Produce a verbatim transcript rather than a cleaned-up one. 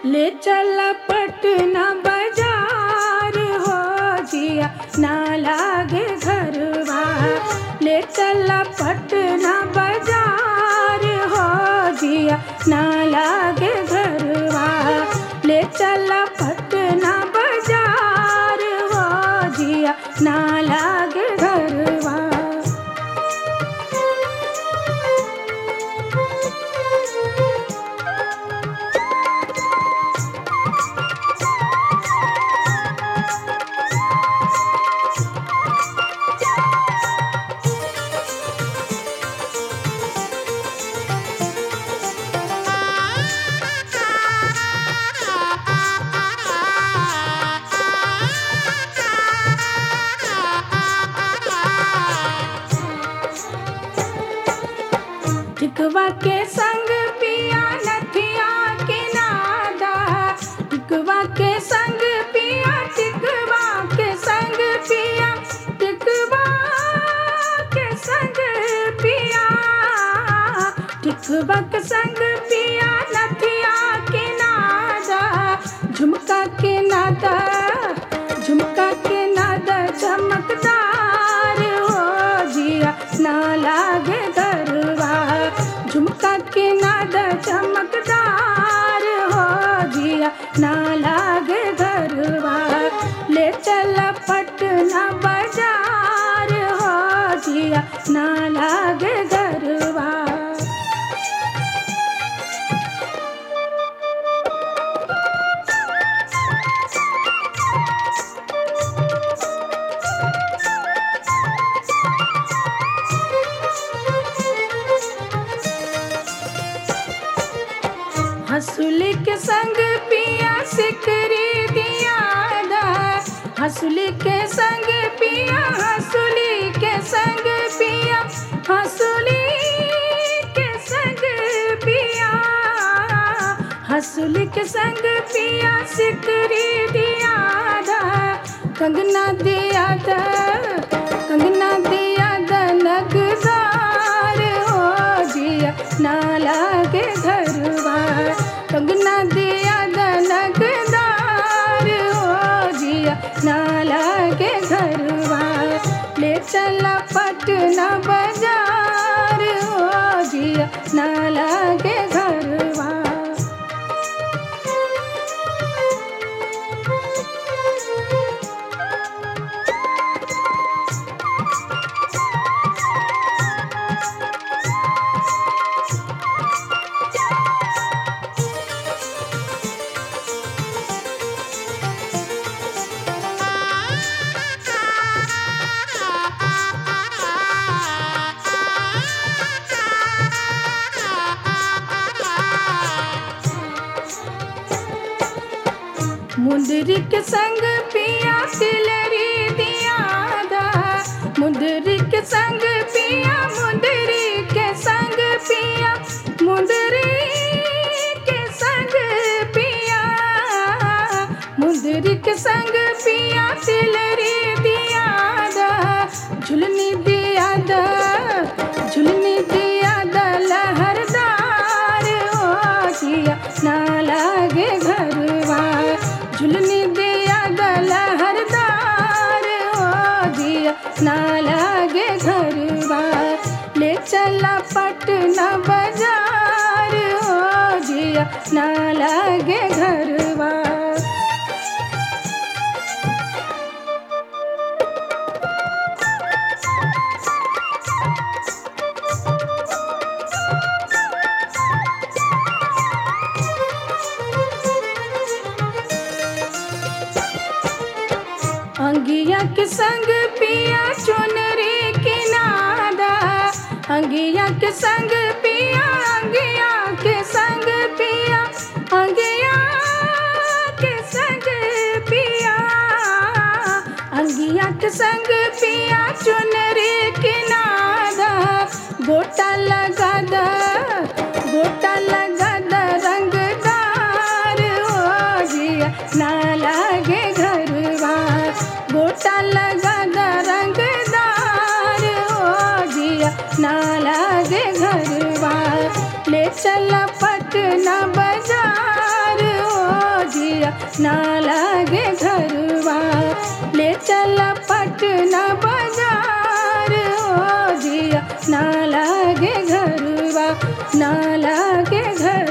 ले चला पटना बाजार हो जिया ना लागे घरवा। ले चला पटना बाजार हो जिया ना लागे घरवा। ले चला पटना बाजार हो जिया ना लागे घरवा। टिकवा के संग पिया नथिया के नादा। टिकवा के संग पिया टिकवा के संग पिया टिकवा के संग पिया टिकवा के संग पिया नथिया के नादा। झुमका के नादा झुमका के नादा चमकदार हो जिया ना लागे घरवा। झुमका के नादा चमकदार हो जिया ना लागे घरवा। ले चला पटना बाजार हो जिया ना लागे घरवा। हंसुली के संग पिया सिकरी दिया दा। हंसुली के संग पिया हंसुली के संग पिया हंसुली के संग पिया हंसुली के संग पिया सिकरी दिया दा। कंगना दिया दा कंगना दिया दा नगदार हो जिया ना लागे घरवा। कंगना दिया दा नगदार हो जिया ना लागे घरवा। ले चला पटना बाजार हो जिया ना लागे घरवा। मुंदरी के संग पिया तिलरी दिया दा। मुंदरी के संग पिया मुंदरी के संग पिया मुंदरी के संग पिया मुंदरी के संग पिया तिलरी दिया दा। झुलनी दिया दा झुलनी दिया दा लहरदार हो जिया ना लागे घरवा। झुलनी दिया दा लहरदार हो जिया ना लागे घरवा। ले चला पटना बाजार हो जिया ना लागे घरवा। अंगिया के संग पिया चुनरी के नादा। अंगिया के संग पिया अंगिया के संग पिया अंगिया के संग पिया अंगिया के संग पिया चुनरी के नादा। गोटा लगा दा गोटा लगा दा रंगदार हो जिया ना लागे घरवा। गोटा लगा दा रंगदार हो जिया ना लागे घरवा। ले चला पटना बाजार हो ना लागे घरवा। ले चल पटना बाजार ओ जिया ना लागे घरवा, ना लागे घर।